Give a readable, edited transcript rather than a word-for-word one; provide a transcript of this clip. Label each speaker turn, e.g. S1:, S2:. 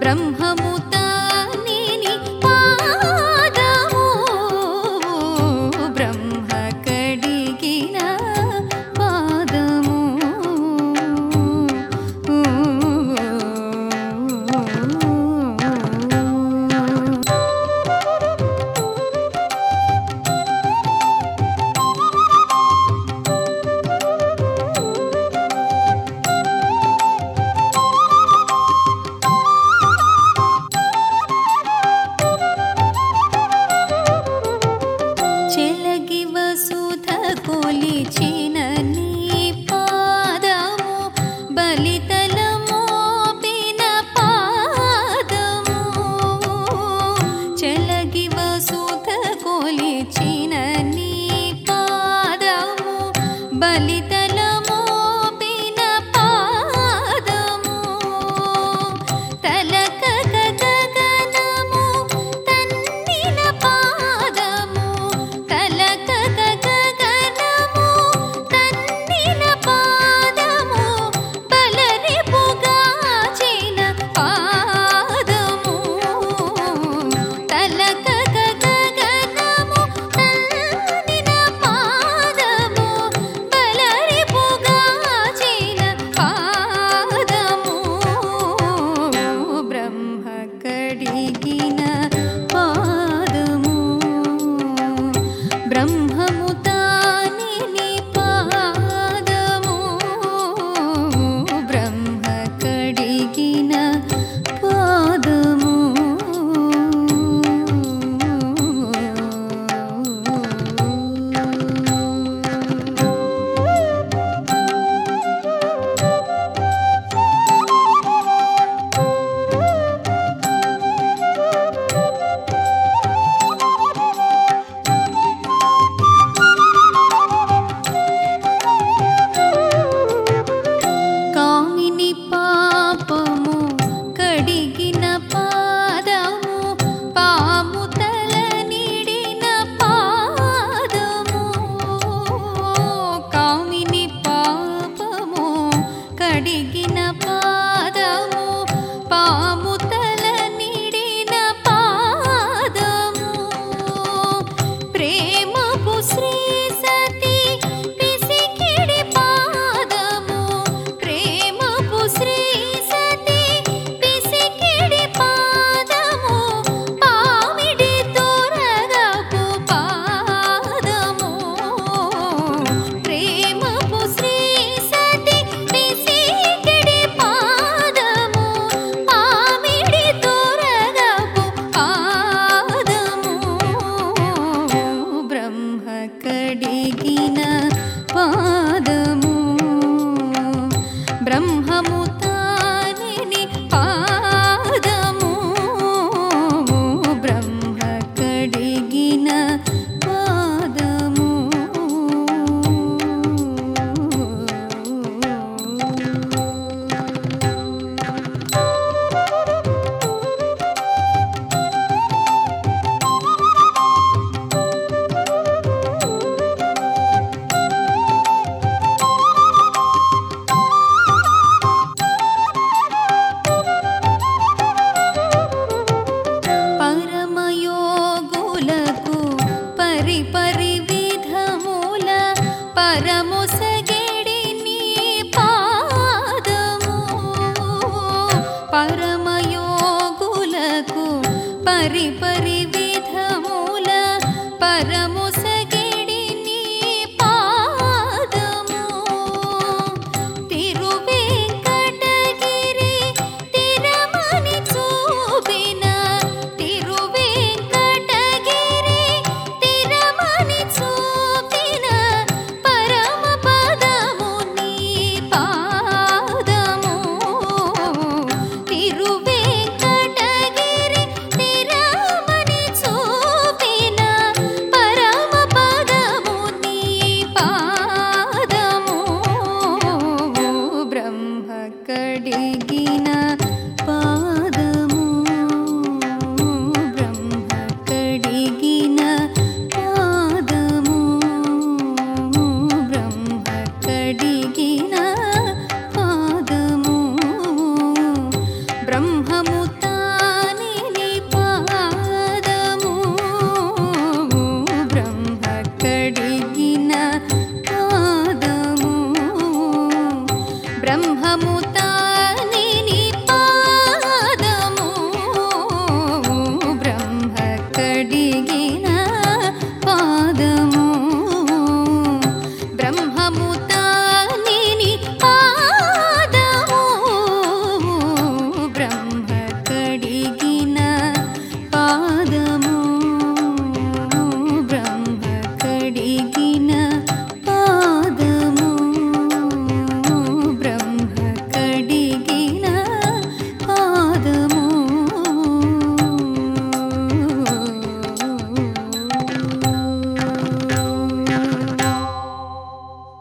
S1: బ్రహ్మముతానిని పాదము బ్రహ్మ కడిగిన పాదము చెలగి వసుధ కొలిచిన నీ పాదము బలితలమోపిన పాదము చెలగి వసుధ కొలిచిన నీ పాదము బలితలమోపిన పాదము తలక గగనము తన్నిన పాదము తలక గగనము తన్నిన పాదము బలరిపుగాచిన పాదము తలక గగనము తన్నిన పాదము బలరిపుగాచిన పాదము బ్రహ్మ కడిగిన పాదము బ్రహ్మముతానిని పాదము బ్రహ్మ కడిగిన పాదము కామిని పాపము కడిగిన పాదము పాము తల నిడిన పాదము కామిని పాపము కడిగిన పాదము పాము తల నిడిన పాదము ప్రేమపు శ్రీ సతి పిసికిడి పాదము ప్రేమపు శ్రీ సతి పిసికిడి పాదము పామిడి తొరగపు పాదము ప్రేమపు శ్రీ సతి పిసికిడి పాదము పామిడి తొరగపు పాదము బ్రహ్మ కడిగిన పాదము బ్రహ్మముతానిని పాదము బ్రహ్మ కడిగిన పాదము పరమయోగులకు పరిపరి విధముల పరమొసగెడి నీ పాదము పరమయోగులకు పరిపరి విధముల పరము